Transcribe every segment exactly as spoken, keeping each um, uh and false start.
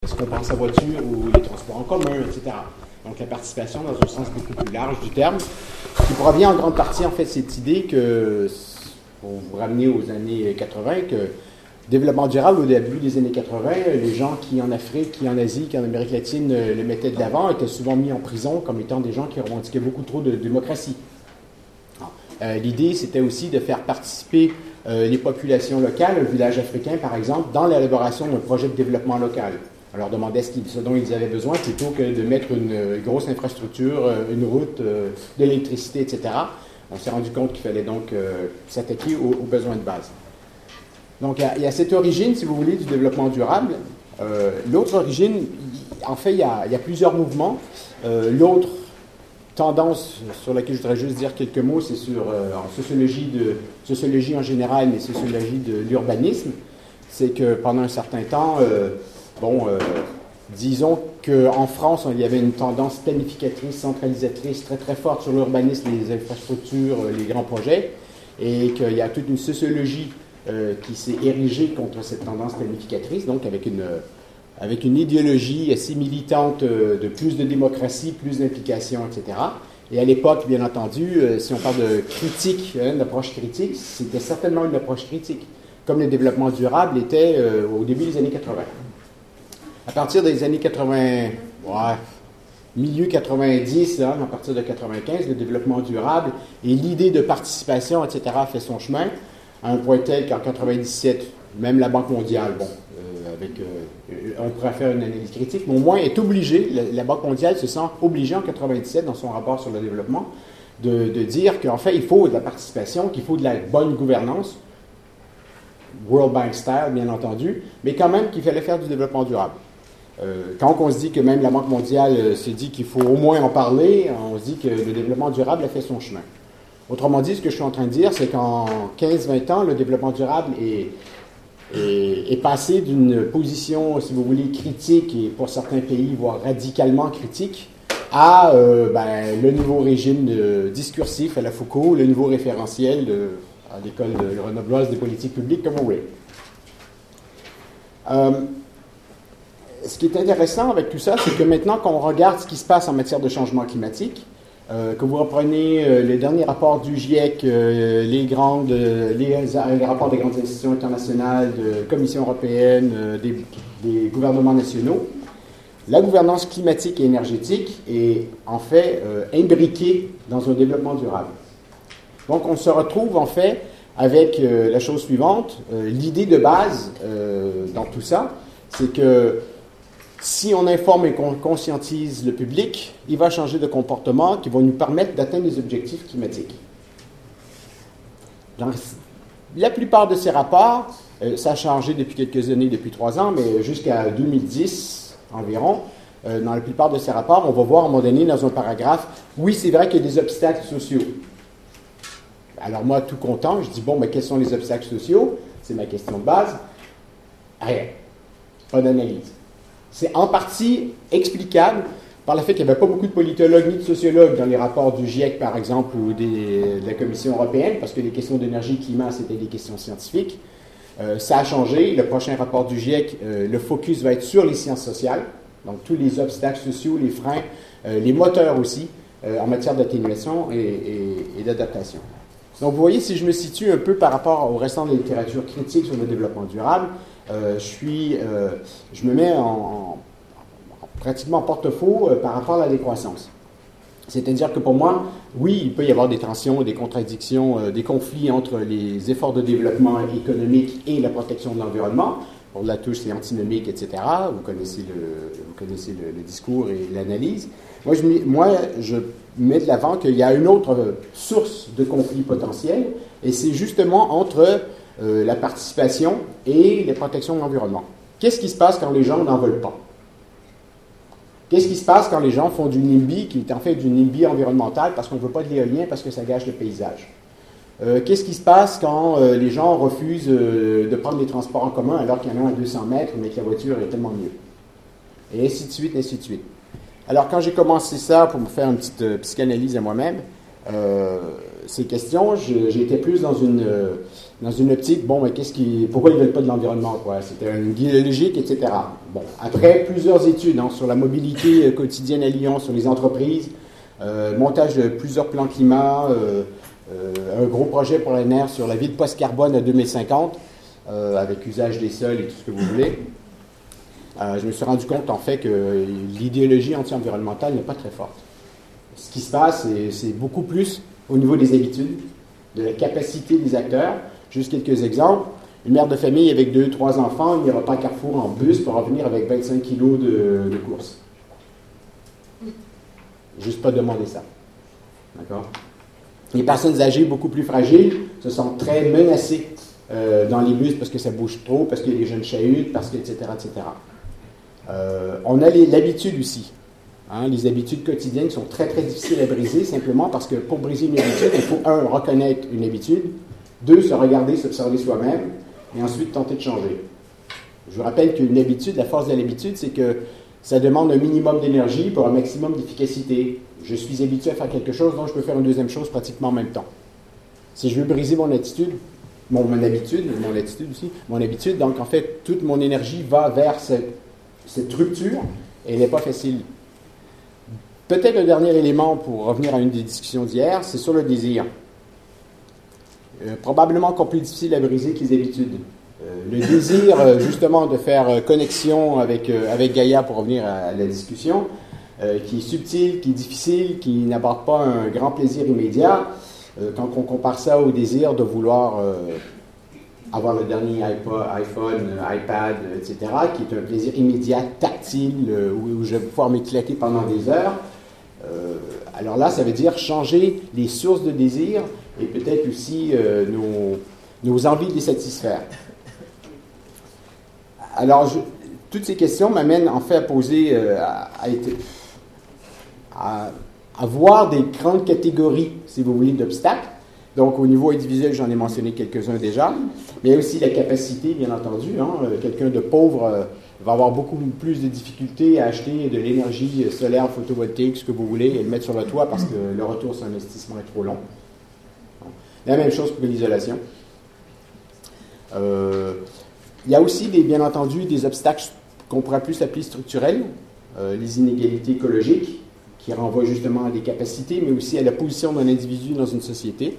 Est-ce qu'on pense à voiture ou les transports en commun, et cetera. Donc la participation dans un sens beaucoup plus large du terme, qui provient en grande partie en fait de cette idée que, pour vous ramener aux années quatre-vingt, que développement durable au début des années quatre-vingt, les gens qui en Afrique, qui en Asie, qui en Amérique latine le mettaient de l'avant étaient souvent mis en prison comme étant des gens qui revendiquaient beaucoup trop de démocratie. Euh, l'idée, c'était aussi de faire participer euh, les populations locales, un village africain par exemple, dans l'élaboration d'un projet de développement local. On leur demandait ce, ce dont ils avaient besoin plutôt que de mettre une, une grosse infrastructure, une route, euh, de l'électricité, et cetera. On s'est rendu compte qu'il fallait donc euh, s'attaquer aux, aux besoins de base. Donc, il y, a, il y a cette origine, si vous voulez, du développement durable. Euh, l'autre origine, en fait, il y a, il y a plusieurs mouvements. Euh, l'autre tendance sur laquelle je voudrais juste dire quelques mots, c'est sur euh, en sociologie, de, sociologie en général, mais sociologie de l'urbanisme. C'est que pendant un certain temps, euh, bon, euh, disons qu'en France, il y avait une tendance planificatrice, centralisatrice très très forte sur l'urbanisme, les infrastructures, les grands projets, et qu'il y a toute une sociologie euh, qui s'est érigée contre cette tendance planificatrice, donc avec une, avec une idéologie assez militante de plus de démocratie, plus d'implication, et cetera. Et à l'époque, bien entendu, euh, si on parle de critique, hein, d'approche critique, c'était certainement une approche critique, comme le développement durable était euh, au début des années quatre-vingt. À partir des années quatre-vingts, ouais, milieu quatre-vingt-dix, hein, à partir de quatre-vingt-quinze, le développement durable et l'idée de participation, et cetera, fait son chemin, à un point tel qu'en quatre-vingt-dix-sept, même la Banque mondiale, bon, euh, avec, euh, on pourrait faire une analyse critique, mais au moins est obligée, la, la Banque mondiale se sent obligée en quatre-vingt-dix-sept, dans son rapport sur le développement, de, de dire qu'en fait, il faut de la participation, qu'il faut de la bonne gouvernance, World Bank style, bien entendu, mais quand même qu'il fallait faire du développement durable. Euh, quand on se dit que même la Banque mondiale euh, se dit qu'il faut au moins en parler, on se dit que le développement durable a fait son chemin. Autrement dit, ce que je suis en train de dire, c'est qu'en quinze vingt ans, le développement durable est, est, est passé d'une position, si vous voulez, critique, et pour certains pays, voire radicalement critique, à euh, ben, le nouveau régime de, discursif à la Foucault, le nouveau référentiel de, à l'école de grenobloise des politiques publiques, comme vous voulez. Euh, Ce qui est intéressant avec tout ça, c'est que maintenant qu'on regarde ce qui se passe en matière de changement climatique, euh, que vous reprenez euh, les derniers rapports du GIEC, euh, les, grandes, euh, les, les rapports des grandes institutions internationales, de Commission européenne, euh, des, des gouvernements nationaux, la gouvernance climatique et énergétique est en fait euh, imbriquée dans un développement durable. Donc on se retrouve en fait avec euh, la chose suivante, euh, l'idée de base euh, dans tout ça, c'est que si on informe et qu'on conscientise le public, il va changer de comportement qui va nous permettre d'atteindre les objectifs climatiques. Dans la plupart de ces rapports, euh, ça a changé depuis quelques années, depuis trois ans, mais jusqu'à deux mille dix environ, euh, dans la plupart de ces rapports, on va voir à un moment donné dans un paragraphe, oui, c'est vrai qu'il y a des obstacles sociaux. Alors moi, tout content, je dis, bon, mais quels sont les obstacles sociaux? C'est ma question de base. Rien. Pas d'analyse. C'est en partie explicable par le fait qu'il n'y avait pas beaucoup de politologues ni de sociologues dans les rapports du GIEC, par exemple, ou des, de la Commission européenne, parce que les questions d'énergie et climat, c'était des questions scientifiques. Euh, ça a changé. Le prochain rapport du GIEC, euh, le focus va être sur les sciences sociales, donc tous les obstacles sociaux, les freins, euh, les moteurs aussi, euh, en matière d'atténuation et, et, et d'adaptation. Donc, vous voyez, si je me situe un peu par rapport au restant de la littérature critique sur le développement durable, Euh, je, suis, euh, je me mets en, en, en pratiquement en porte-à-faux euh, par rapport à la décroissance. C'est-à-dire que pour moi, oui, il peut y avoir des tensions, des contradictions, euh, des conflits entre les efforts de développement économique et la protection de l'environnement. Pour la touche, c'est antinomique, et cetera. Vous connaissez le, vous connaissez le, le discours et l'analyse. Moi je, moi, je mets de l'avant qu'il y a une autre source de conflit potentiel, et c'est justement entre Euh, la participation et les protections de l'environnement. Qu'est-ce qui se passe quand les gens n'en veulent pas? Qu'est-ce qui se passe quand les gens font du NIMBY, qui est en fait du NIMBY environnemental, parce qu'on ne veut pas de l'éolien, parce que ça gâche le paysage? Euh, qu'est-ce qui se passe quand euh, les gens refusent euh, de prendre les transports en commun alors qu'il y en a un à deux cents mètres, mais que la voiture est tellement mieux? Et ainsi de suite, ainsi de suite. Alors, quand j'ai commencé ça pour me faire une petite euh, psychanalyse à moi-même, euh, ces questions, je, j'étais plus dans une... Euh, dans une optique, bon, mais qu'est-ce qui, pourquoi ils ne veulent pas de l'environnement, quoi? C'était une idée logique, et cetera. Bon, après plusieurs études hein, sur la mobilité euh, quotidienne à Lyon, sur les entreprises, euh, montage de plusieurs plans climat, euh, euh, un gros projet pour l'A N R sur la ville post-carbone à deux mille cinquante, euh, avec usage des sols et tout ce que vous voulez, euh, je me suis rendu compte en fait que l'idéologie anti-environnementale n'est pas très forte. Ce qui se passe, c'est, c'est beaucoup plus au niveau des habitudes, de la capacité des acteurs. Juste quelques exemples. Une mère de famille avec deux, trois enfants, il n'ira pas à Carrefour en bus pour revenir avec vingt-cinq kilos de, de courses. Juste pas demander ça. D'accord? Les personnes âgées beaucoup plus fragiles se sentent très menacées euh, dans les bus parce que ça bouge trop, parce qu'il y a des jeunes chahutes, parce que, et cetera, et cetera. Euh, on a les, l'habitude aussi. Hein, les habitudes quotidiennes sont très, très difficiles à briser, simplement parce que pour briser une habitude, il faut, un, reconnaître une habitude, deux, se regarder, s'observer soi-même, et ensuite tenter de changer. Je vous rappelle qu'une habitude, la force de l'habitude, c'est que ça demande un minimum d'énergie pour un maximum d'efficacité. Je suis habitué à faire quelque chose, donc je peux faire une deuxième chose pratiquement en même temps. Si je veux briser mon attitude, mon, mon habitude, mon attitude aussi, mon habitude, donc en fait, toute mon énergie va vers cette, cette rupture, et elle n'est pas facile. Peut-être le dernier élément pour revenir à une des discussions d'hier, c'est sur le désir. Euh, probablement encore plus difficile à briser que les habitudes. Euh, le désir, euh, justement, de faire euh, connexion avec, euh, avec Gaïa pour revenir à, à la discussion, euh, qui est subtil, qui est difficile, qui n'apporte pas un grand plaisir immédiat, euh, quand on compare ça au désir de vouloir euh, avoir le dernier iPod, iPhone, iPad, et cetera, qui est un plaisir immédiat, tactile, euh, où, où je vais pouvoir m'éclater pendant des heures. Euh, alors là, ça veut dire changer les sources de désir et peut-être aussi euh, nos, nos envies de les satisfaire. Alors, je, toutes ces questions m'amènent en fait à poser, euh, à, à, à, à voir des grandes catégories, si vous voulez, d'obstacles. Donc, au niveau individuel, j'en ai mentionné quelques-uns déjà, mais il y a aussi la capacité, bien entendu. Hein, quelqu'un de pauvre euh, va avoir beaucoup plus de difficultés à acheter de l'énergie solaire, photovoltaïque, ce que vous voulez, et le mettre sur le toit parce que le retour sur investissement est trop long. La même chose pour l'isolation. Euh, il y a aussi, des, bien entendu, des obstacles qu'on pourrait plus appeler structurels, euh, les inégalités écologiques, qui renvoient justement à des capacités, mais aussi à la position d'un individu dans une société.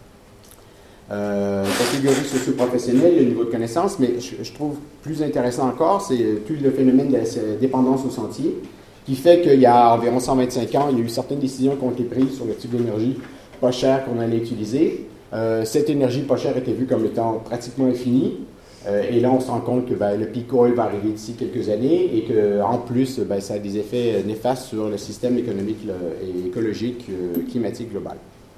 Euh, catégorie socio-professionnelle, le niveau de connaissance, mais je, je trouve plus intéressant encore, c'est tout le phénomène de la dépendance au sentier, qui fait qu'il y a environ cent vingt-cinq ans, il y a eu certaines décisions qui ont été prises sur le type d'énergie pas chère qu'on allait utiliser. Euh, cette énergie pas chère était vue comme étant pratiquement infinie, euh, et là on se rend compte que ben, le peak oil va arriver d'ici quelques années, et qu'en plus, ben, ça a des effets néfastes sur le système économique le, et écologique, euh, climatique global.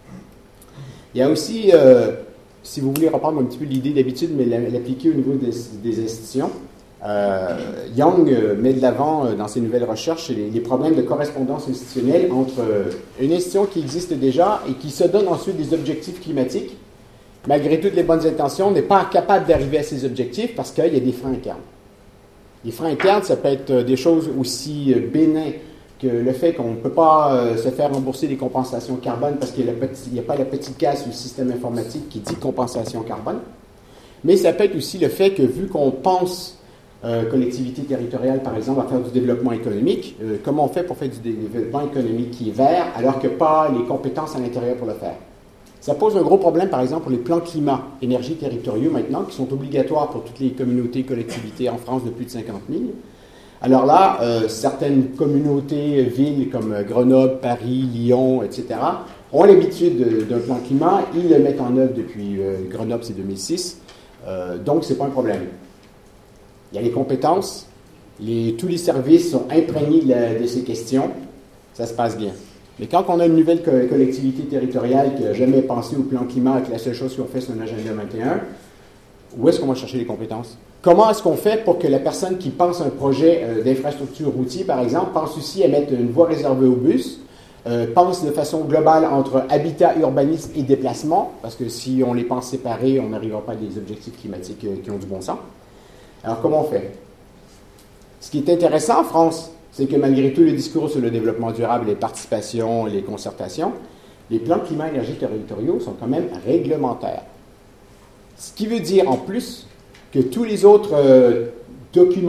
Il y a aussi... Euh, si vous voulez reprendre un petit peu l'idée d'habitude, mais l'appliquer au niveau des, des institutions, euh, Young met de l'avant euh, dans ses nouvelles recherches les, les problèmes de correspondance institutionnelle entre euh, une institution qui existe déjà et qui se donne ensuite des objectifs climatiques, malgré toutes les bonnes intentions, n'est pas capable d'arriver à ces objectifs parce qu'il y a des freins internes. Les freins internes, ça peut être des choses aussi bénins que le fait qu'on ne peut pas euh, se faire rembourser des compensations carbone parce qu'il n'y a, a pas la petite case sur le système informatique qui dit compensation carbone. Mais ça peut être aussi le fait que vu qu'on pense euh, collectivité territoriale, par exemple, à faire du développement économique, euh, comment on fait pour faire du développement économique qui est vert alors que pas les compétences à l'intérieur pour le faire? Ça pose un gros problème, par exemple, pour les plans climat, énergie territoriaux maintenant, qui sont obligatoires pour toutes les communautés, collectivités en France de plus de cinquante mille. Alors là, euh, certaines communautés, villes comme Grenoble, Paris, Lyon, et cetera, ont l'habitude d'un plan climat. Ils le mettent en œuvre depuis euh, Grenoble, c'est deux mille six. Euh, donc, ce n'est pas un problème. Il y a les compétences. Les, tous les services sont imprégnés de, la, de ces questions. Ça se passe bien. Mais quand on a une nouvelle co- collectivité territoriale qui n'a jamais pensé au plan climat et que la seule chose qu'on fait, c'est un agenda vingt et un, où est-ce qu'on va chercher les compétences? Comment est-ce qu'on fait pour que la personne qui pense à un projet euh, d'infrastructure routier, par exemple, pense aussi à mettre une voie réservée aux bus, euh, pense de façon globale entre habitat, urbanisme et déplacement, parce que si on les pense séparés, on n'arrivera pas à des objectifs climatiques euh, qui ont du bon sens. Alors, comment on fait? Ce qui est intéressant en France, c'est que malgré tout le discours sur le développement durable, les participations, les concertations, les plans climat-énergie territoriaux sont quand même réglementaires. Ce qui veut dire en plus que tous les autres euh, documents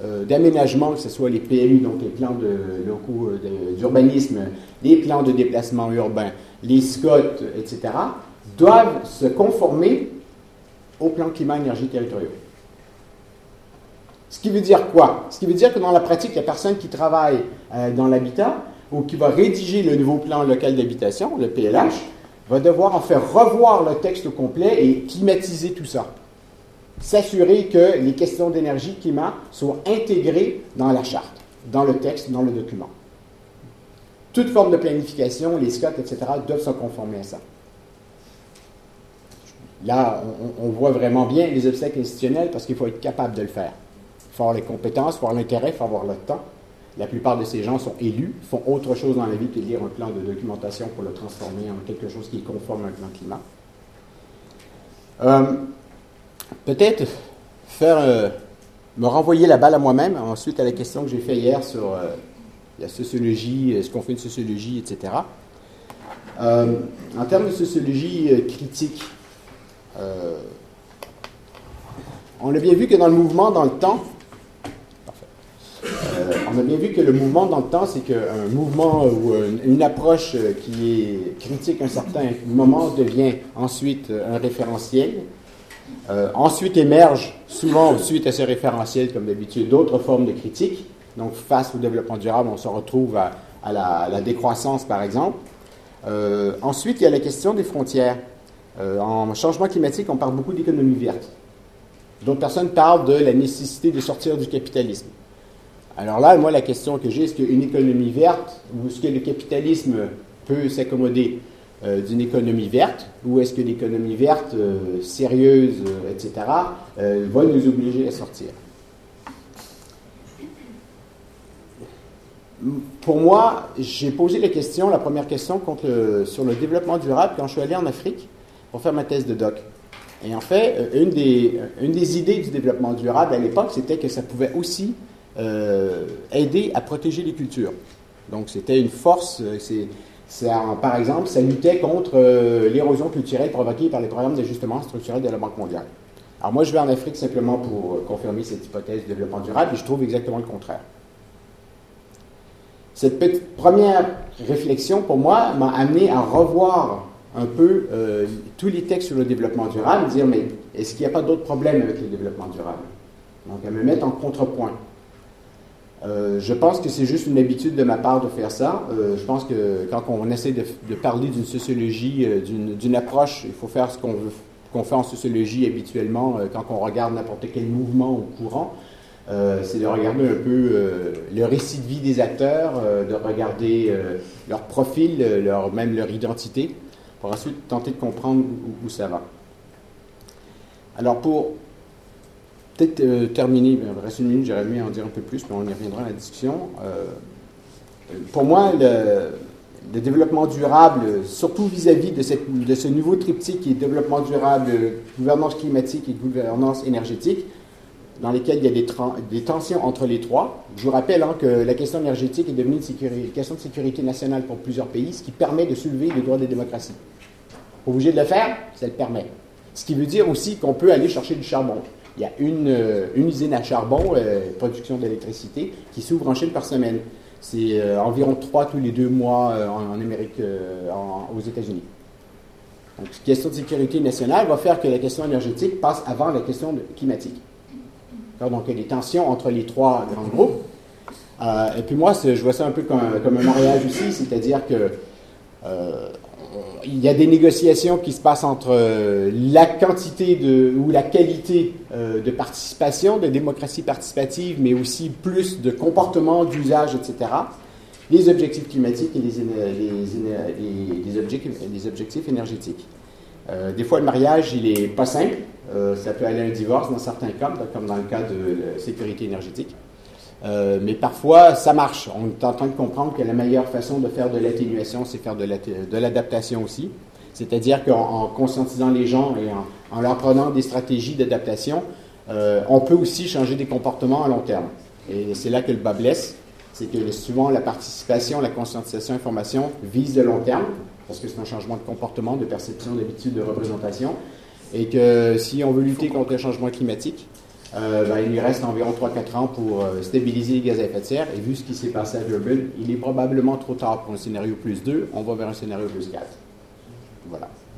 euh, d'aménagement, que ce soit les P M U, donc les plans de, locaux de, d'urbanisme, les plans de déplacement urbain, les S C O T, et cetera, doivent se conformer au plan climat-énergie territoriaux. Ce qui veut dire quoi? Ce qui veut dire que dans la pratique, la personne qui travaille euh, dans l'habitat ou qui va rédiger le nouveau plan local d'habitation, le P L H, va devoir en faire revoir le texte au complet et climatiser tout ça. S'assurer que les questions d'énergie, climat soient intégrées dans la charte, dans le texte, dans le document. Toute forme de planification, les S C O T, et cetera, doivent se conformer à ça. Là, on, on voit vraiment bien les obstacles institutionnels parce qu'il faut être capable de le faire. Il faut avoir les compétences, il faut avoir l'intérêt, il faut avoir le temps. La plupart de ces gens sont élus, font autre chose dans la vie que de lire un plan de documentation pour le transformer en quelque chose qui est conforme à un plan climat. Euh, peut-être faire, euh, me renvoyer la balle à moi-même, ensuite à la question que j'ai faite hier sur euh, la sociologie, ce qu'on fait de sociologie, et cetera. Euh, en termes de sociologie euh, critique, euh, on a bien vu que dans le mouvement, dans le temps, Euh, on a bien vu que le mouvement dans le temps, c'est qu'un mouvement ou une, une approche qui est critique à un certain moment devient ensuite un référentiel. Euh, ensuite émergent, souvent suite à ce référentiel, comme d'habitude, d'autres formes de critique. Donc, face au développement durable, on se retrouve à, à, la, à la décroissance, par exemple. Euh, ensuite, il y a la question des frontières. Euh, en changement climatique, on parle beaucoup d'économie verte. D'autres personnes parlent de la nécessité de sortir du capitalisme. Alors là, moi, la question que j'ai, est-ce qu'une économie verte, ou est-ce que le capitalisme peut s'accommoder euh, d'une économie verte, ou est-ce que l'économie verte, euh, sérieuse, euh, et cetera, euh, va nous obliger à sortir? Pour moi, j'ai posé la question, la première question contre le, sur le développement durable quand je suis allé en Afrique pour faire ma thèse de doc. Et en fait, une des, une des idées du développement durable à l'époque, c'était que ça pouvait aussi Euh, aider à protéger les cultures. Donc, c'était une force. C'est, c'est, par exemple, ça luttait contre euh, l'érosion culturelle provoquée par les programmes d'ajustement structurel de la Banque mondiale. Alors, moi, je vais en Afrique simplement pour confirmer cette hypothèse de développement durable et je trouve exactement le contraire. Cette petite première réflexion, pour moi, m'a amené à revoir un peu euh, tous les textes sur le développement durable, dire, mais est-ce qu'il n'y a pas d'autres problèmes avec le développement durable? Donc, à me mettre en contrepoint. Euh, je pense que c'est juste une habitude de ma part de faire ça. Euh, je pense que quand on essaie de, de parler d'une sociologie, euh, d'une, d'une approche, il faut faire ce qu'on veut, qu'on fait en sociologie habituellement euh, quand on regarde n'importe quel mouvement ou courant. Euh, c'est de regarder un peu euh, le récit de vie des acteurs, euh, de regarder euh, leur profil, leur, même leur identité, pour ensuite tenter de comprendre où, où ça va. Alors pour peut-être euh, terminer, il reste une minute, j'aurais aimé en dire un peu plus, mais on y reviendra à la discussion. Euh, pour moi, le, le développement durable, surtout vis-à-vis de, cette, de ce nouveau triptyque qui est développement durable, gouvernance climatique et gouvernance énergétique, dans lesquels il y a des, tra- des tensions entre les trois. Je vous rappelle hein, que la question énergétique est devenue une, sécurité, une question de sécurité nationale pour plusieurs pays, ce qui permet de soulever les droits des démocraties. Obligé de le faire, ça le permet. Ce qui veut dire aussi qu'on peut aller chercher du charbon. Il y a une, euh, une usine à charbon, euh, production d'électricité, qui s'ouvre en Chine par semaine. C'est euh, environ trois tous les deux mois euh, en, en Amérique, euh, en, aux États-Unis. Donc, la question de sécurité nationale va faire que la question énergétique passe avant la question de, climatique. Donc, il y a des tensions entre les trois grands groupes. Euh, et puis moi, je vois ça un peu comme, comme un mariage aussi, c'est-à-dire que euh, il y a des négociations qui se passent entre la quantité de, ou la qualité euh, de participation, de démocratie participative, mais aussi plus de comportement, d'usage, et cetera, les objectifs climatiques et les, les, les, les, objectifs, les objectifs énergétiques. Euh, des fois, le mariage, il n'est pas simple. Euh, ça peut aller à un divorce dans certains cas, comme dans le cas de la sécurité énergétique. Euh, mais parfois, ça marche. On est en train de comprendre que la meilleure façon de faire de l'atténuation, c'est faire de, de l'adaptation aussi. C'est-à-dire qu'en en conscientisant les gens et en, en leur prenant des stratégies d'adaptation, euh, on peut aussi changer des comportements à long terme. Et c'est là que le bas blesse. C'est que souvent, la participation, la conscientisation, l'information vise de long terme, parce que c'est un changement de comportement, de perception, d'habitude, de représentation. Et que si on veut lutter contre le changement climatique, euh, ben, il lui reste environ trois à quatre ans pour euh, stabiliser les gaz à effet de serre. Et vu ce qui s'est passé à Durban, il est probablement trop tard pour un scénario plus deux. On va vers un scénario plus quatre. Voilà.